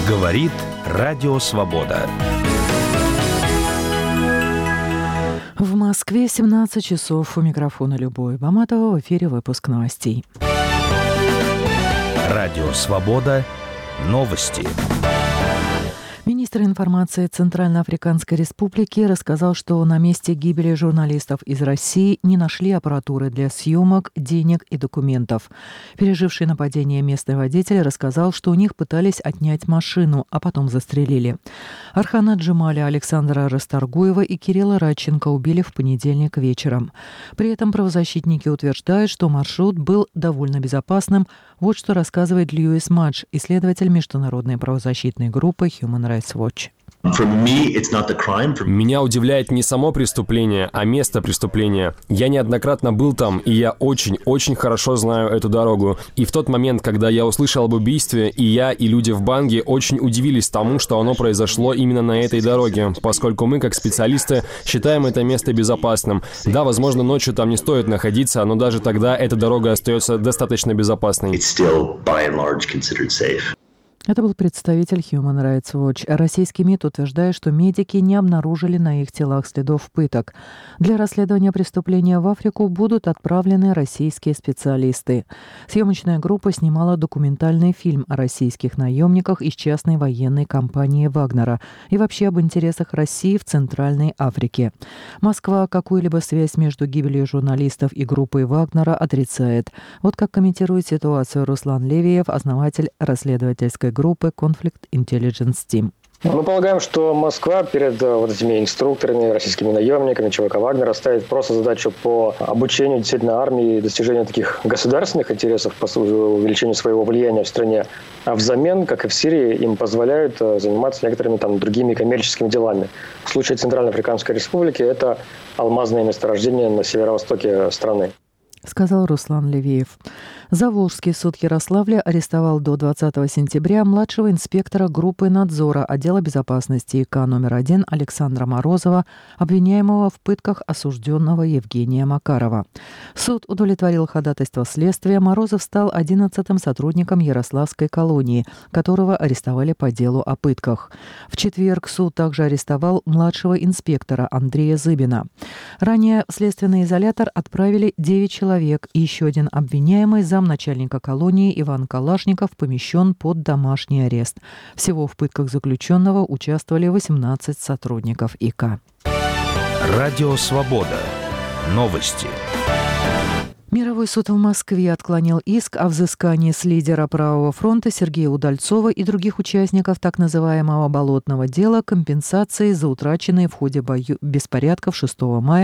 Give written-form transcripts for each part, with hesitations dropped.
Говорит Радио Свобода. В Москве 17 часов. У микрофона Любовь Баматова. В эфире выпуск новостей. Радио Свобода. Новости. Министр информации Центральноафриканской Республики рассказал, что на месте гибели журналистов из России не нашли аппаратуры для съемок, денег и документов. Переживший нападение местный водитель рассказал, что у них пытались отнять машину, а потом застрелили. Архана Джемаля, Александра Расторгуева и Кирилла Радченко убили в понедельник вечером. При этом правозащитники утверждают, что маршрут был довольно безопасным. Вот что рассказывает Льюис Мадж, исследователь международной правозащитной группы Human Rights Watch. Меня удивляет не само преступление, а место преступления. Я неоднократно был там, и я очень хорошо знаю эту дорогу. И в тот момент, когда я услышал об убийстве, и я, и люди в Банге очень удивились тому, что оно произошло именно на этой дороге, поскольку мы, как специалисты, считаем это место безопасным. Да, возможно, ночью там не стоит находиться, но даже тогда эта дорога остается достаточно безопасной. Это был представитель Human Rights Watch. Российский МИД утверждает, что медики не обнаружили на их телах следов пыток. Для расследования преступления в Африку будут отправлены российские специалисты. Съемочная группа снимала документальный фильм о российских наемниках из частной военной компании «Вагнера» и вообще об интересах России в Центральной Африке. Москва какую-либо связь между гибелью журналистов и группой «Вагнера» отрицает. Вот как комментирует ситуацию Руслан Левиев, основатель расследовательской группы Conflict Intelligence Team. Мы полагаем, что Москва перед вот этими инструкторами, российскими наемниками ЧВК «Вагнера» ставит просто задачу по обучению действительно армии и достижению таких государственных интересов, по увеличению своего влияния в стране. А взамен, как и в Сирии, им позволяют заниматься некоторыми там другими коммерческими делами. В случае Центральноафриканской Республики это алмазное месторождение на северо-востоке страны, сказал Руслан Левиев. Заволжский суд Ярославля арестовал до 20 сентября младшего инспектора группы надзора отдела безопасности ИК номер 1 Александра Морозова, обвиняемого в пытках осужденного Евгения Макарова. Суд удовлетворил ходатайство следствия. Морозов стал 11-м сотрудником Ярославской колонии, которого арестовали по делу о пытках. В четверг суд также арестовал младшего инспектора Андрея Зыбина. Ранее в следственный изолятор отправили 9 человек, и еще один обвиняемый, замначальника колонии Иван Калашников, помещен под домашний арест. Всего в пытках заключенного участвовали 18 сотрудников ИК. Радио Свобода. Новости. Мировой суд в Москве отклонил иск о взыскании с лидера Правого фронта Сергея Удальцова и других участников так называемого «болотного дела» компенсации за утраченные в ходе беспорядков 6 мая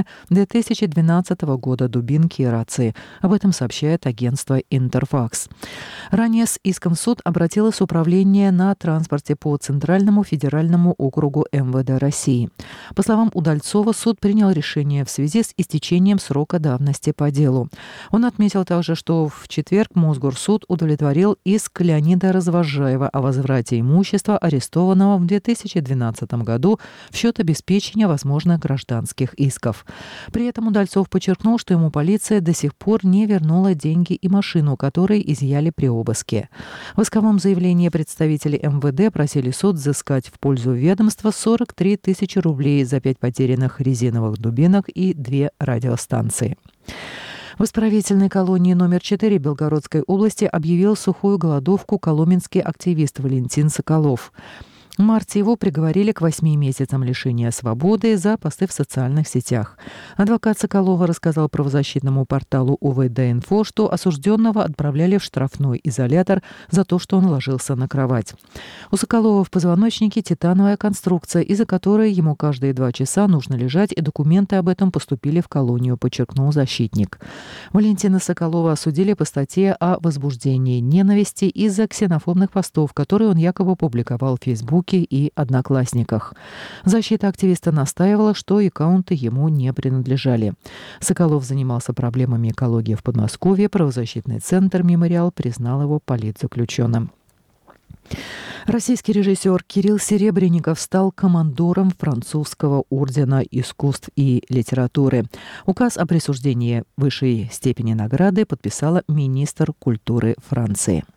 2012 года дубинки и рации. Об этом сообщает агентство «Интерфакс». Ранее с иском в суд обратилось управление на транспорте по Центральному федеральному округу МВД России. По словам Удальцова, суд принял решение в связи с истечением срока давности по делу. Он отметил также, что в четверг Мосгорсуд удовлетворил иск Леонида Развозжаева о возврате имущества, арестованного в 2012 году в счет обеспечения возможных гражданских исков. При этом Удальцов подчеркнул, что ему полиция до сих пор не вернула деньги и машину, которые изъяли при обыске. В исковом заявлении представители МВД просили суд взыскать в пользу ведомства 43 тысячи рублей за 5 потерянных резиновых дубинок и 2 радиостанции. В исправительной колонии номер 4 Белгородской области объявил сухую голодовку коломенский активист Валентин Соколов. В марте его приговорили к 8 месяцам лишения свободы за посты в социальных сетях. Адвокат Соколова рассказал правозащитному порталу УВД-Инфо, что осужденного отправляли в штрафной изолятор за то, что он ложился на кровать. У Соколова в позвоночнике титановая конструкция, из-за которой ему каждые 2 часа нужно лежать, и документы об этом поступили в колонию, подчеркнул защитник. Валентина Соколова осудили по статье о возбуждении ненависти из-за ксенофобных постов, которые он якобы публиковал в Фейсбуке и Одноклассниках. Защита активиста настаивала, что аккаунты ему не принадлежали. Соколов занимался проблемами экологии в Подмосковье. Правозащитный центр «Мемориал» признал его политзаключенным. Российский режиссер Кирилл Серебренников стал командором французского ордена искусств и литературы. Указ о присуждении высшей степени награды подписала министр культуры Франции.